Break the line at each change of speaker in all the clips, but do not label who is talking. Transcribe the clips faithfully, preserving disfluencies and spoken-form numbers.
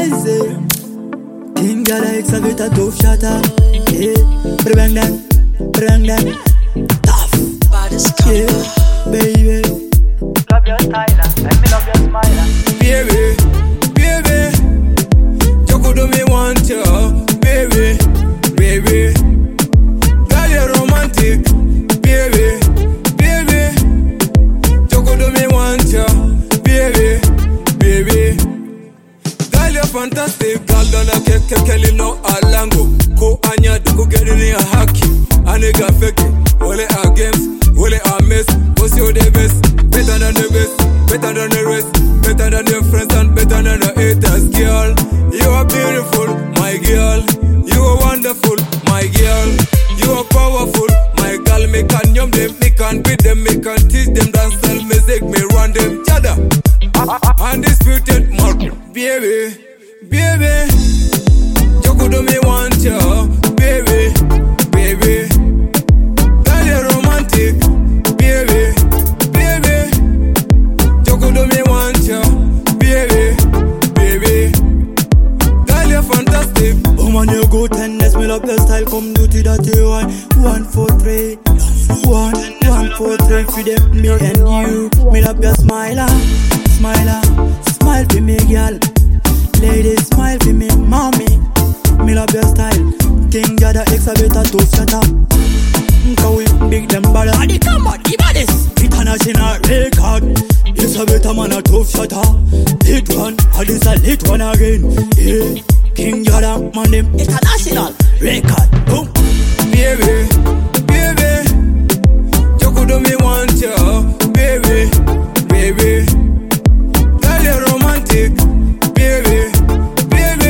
easy. King Gala excavate a tough shatter. Yeah, bring that, bring that. Tough. Yeah, baby.
Love your style, let me love your smile.
Baby, baby, you could do me want you, baby, baby. Girl, you're romantic, baby, baby. You could do me want you, baby, baby. Girl, you're fantastic. Girl, don't a keke keli no alango. Ko anya do go get in a haki. A nigga fake it, ole a games, ole a mess. Cause you're the best, better than the best, better than the rest, better than your friends and better than the haters, girl. You are beautiful, my girl. You are wonderful, my girl. You are powerful, my girl. Me can yum them, me can beat them, me can teach them dance style music, me run them, chada. Undisputed mark, baby, baby. You could do me want you, baby, baby. Girl, you're romantic, baby, baby. You could do me want you, baby, baby. Girl, you're fantastic.
Oh man, you go tennis, me love your style. Come do to that you one, one, four, three, one, one, four, three. For them, me and you. Me love your smiler, smiler, smile for me, girl. Ladies, smile for me, mommy. Me love your style. King Jada excavator to shut up. Cause we big them bad. Adi come on, give this. International record. It's a better man a tough shutter. Hit one, and it's a hit one again. Yeah. King Jada, man them international record. Boom.
Baby, baby, you could do me want you, baby, baby. Girl, you're romantic, baby, baby.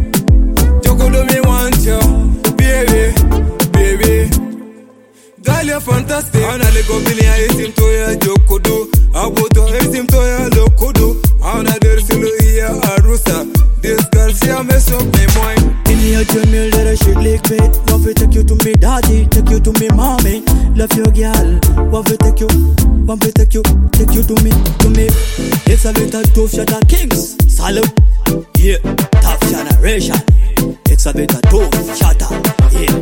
You could do me want you, baby, baby. Girl, you're fantastic. Ana le go billion, isim to ya jokudu. Abuto isim to ya lokudu. Ana der silu iya arusa. This girl she a mess up my mind.
In your Jamil, there a shit like bait. Love it, take you to me daddy, take you to me mommy. Love your girl, love it, take you, want me take you, take you to me, to me. It's a bit of tough shatter kings. Salute, yeah, tough generation. It's a bit of tough shatter, yeah.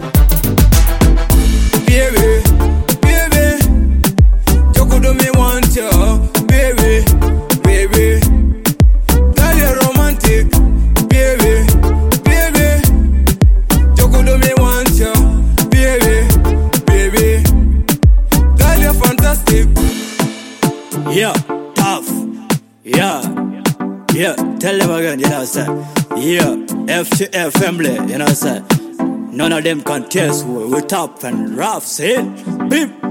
Baby, baby, you could do me want you, baby, baby. Girl, you're romantic, baby, baby. You could do me want you, baby, baby. Girl, you're fantastic.
Yeah, tough, yeah, yeah. Tell them again, you know what I'm saying? Yeah, F T F family, you know what I'm saying? None of them can test we we tough and rough, see? Beep.